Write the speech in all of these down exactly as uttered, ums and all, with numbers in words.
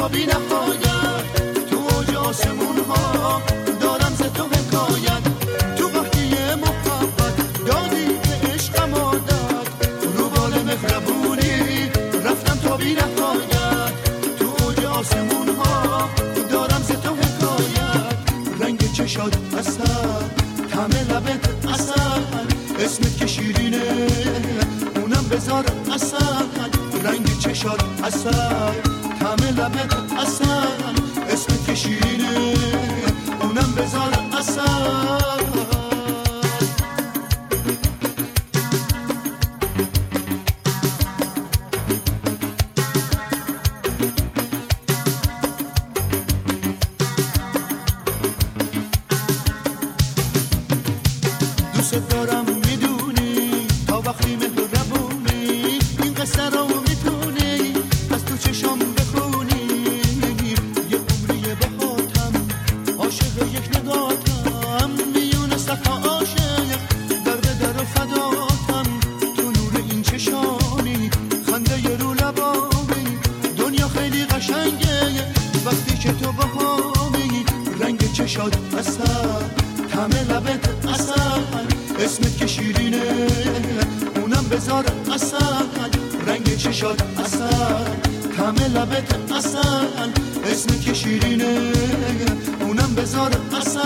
تا بی نهایت، تو اوج آسمون ها دارم ز تو حکایت. تو وقتی محبت دادی به عشقم عادت، رو بال مهربونی رفتم تا بی نهایت، تو اوج آسمون ها دارم ز تو حکایت. رنگ چشات اصل، طعم لبت اصل، اسمت که شیرینه اونم بذار اصل. رنگ چشات اصل، طعم لبت اصل، اسمت که شیرینه اونم بذار اصل. دوست دارم میدونی تا وقتی مهربونی، این قصه رو میتونی از تو چشام بخونی. یه عمریه بهاتم عاشق یک نگاتم، میونه صفا عاشق در به در و فداتم. تو نور این چشامی خنده ی رو لبامی، دنیا خیلی قشنگه وقتی که تو بهامی. رنگ چشات اصل، طعم لبت اصل، اسمت که شیرینه اونم بذار اصل. رنگ چشات اصل، طعم لبت اصل، اسمت که شیرینه اونم بذار اصل.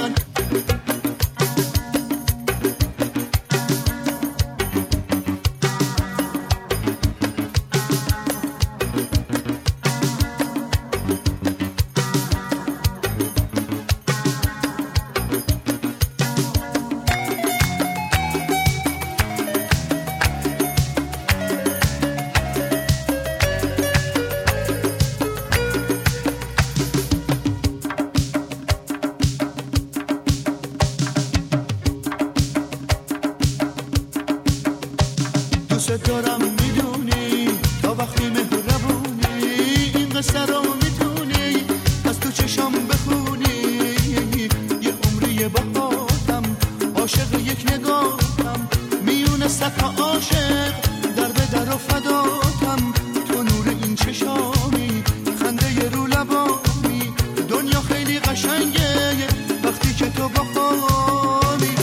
دوست دارم میدونی تا وقتی مهربونی، این قصه رو میتونی از تو چشام بخونی. یه عمریه بهاتم عاشق یک نگاتم، میونه صفا عاشق در به در و فداتم. تو نور این چشامی خنده ی رو لبامی، دنیا خیلی قشنگه وقتی که تو بهامی.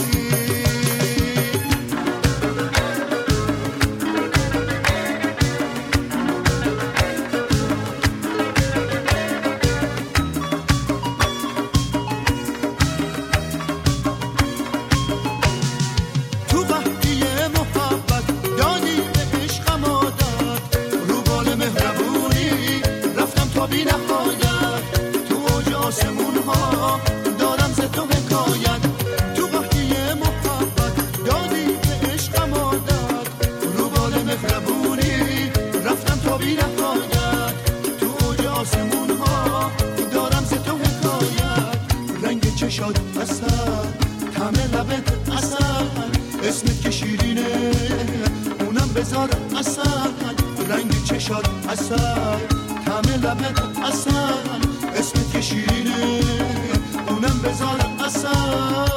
بی نهایت، تو اوج آسمون ها دارم ز تو حکایت. تو وقتی محبت دادی به عشقم عادت، رو بال مهربونی رفتم تا بی نهایت، تو اوج آسمون ها دارم ز تو حکایت. رنگ چشات اصل، طعم لبت اصل، اسمت که شیرینه اونم بذار اصل. رنگ چشات اصل، طعم لبت اصل، اسمت که شیرینه اونم بذار اصل.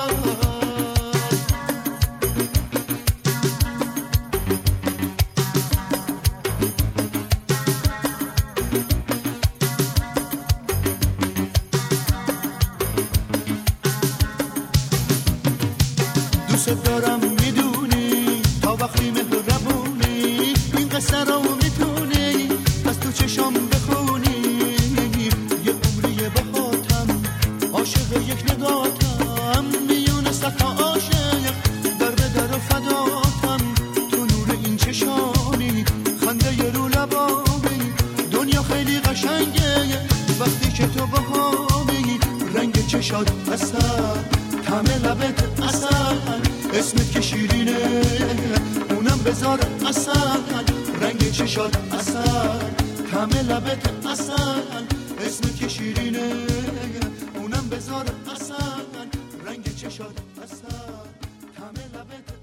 دوست دارم میدونی تا وقتی مهربونی، این قصه رو میتونی از تو چشام بخونی. یه عمریه بهاتم عاشق یک نگاتم، میونه صفا عاشق در به در و فداتم. تو نور این چشامی خنده ی رو لبامی، دنیا خیلی قشنگه وقتی که تو بهامی. رنگ چشات اصل، طعم لبت اصل، اسمت که شیرینه اونم بذار اصل. رنگ چشات اصل، طعم لبت اصل، اسمت که شیرینه اونم بذار اصل. رنگ چشات اصل، طعم لبت